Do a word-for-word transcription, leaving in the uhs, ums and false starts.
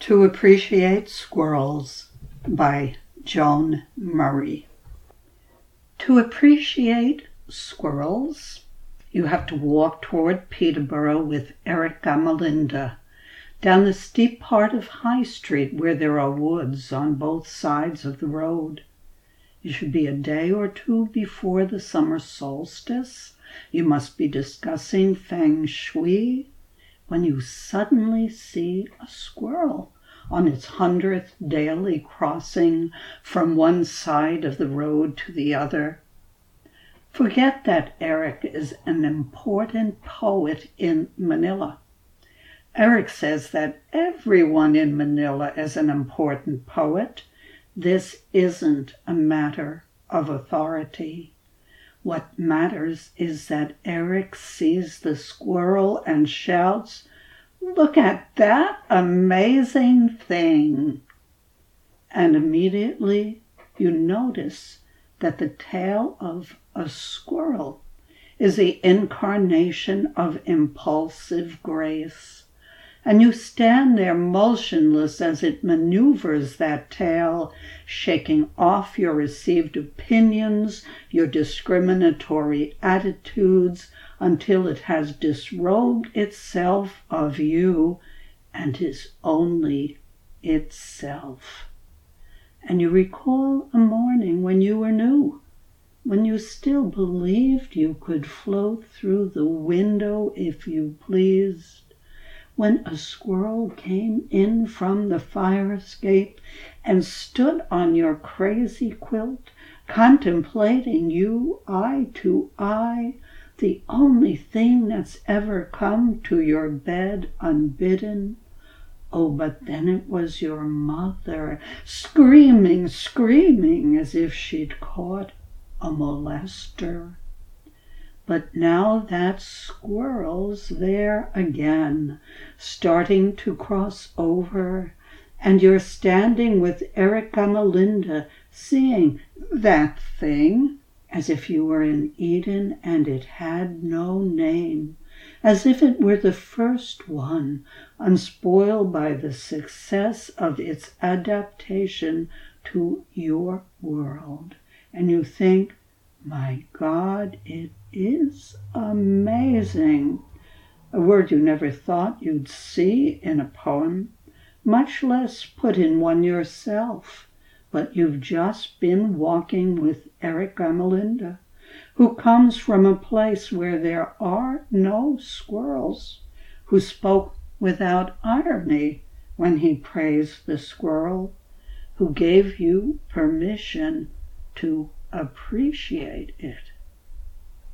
To Appreciate Squirrels by Joan Murray. To appreciate squirrels, you have to walk toward Peterborough with Eric Gamelinda, down the steep part of High Street where there are woods on both sides of the road. It should be a day or two before the summer solstice. You must be discussing feng shui when you suddenly see a squirrel on its hundredth daily crossing from one side of the road to the other. Forget that Eric is an important poet in Manila. Eric says that everyone in Manila is an important poet. This isn't a matter of authority. What matters is that Eric sees the squirrel and shouts, "Look at that amazing thing!" And immediately you notice that the tail of a squirrel is the incarnation of impulsive grace. And you stand there motionless as it maneuvers that tail, shaking off your received opinions, your discriminatory attitudes, until it has disrobed itself of you and is only itself. And you recall a morning when you were new, when you still believed you could float through the window if you pleased, when a squirrel came in from the fire escape and stood on your crazy quilt, contemplating you eye to eye, the only thing that's ever come to your bed unbidden. Oh, but then it was your mother, screaming, screaming as if she'd caught a molester. But now that squirrel's there again, starting to cross over, and you're standing with Eric Gamelinda, seeing that thing as if you were in Eden and it had no name, as if it were the first one, unspoiled by the success of its adaptation to your world. And you think, my God, it is amazing. A word you never thought you'd see in a poem, much less put in one yourself. But you've just been walking with Eric Gamelinda, who comes from a place where there are no squirrels, who spoke without irony when he praised the squirrel, who gave you permission to appreciate it.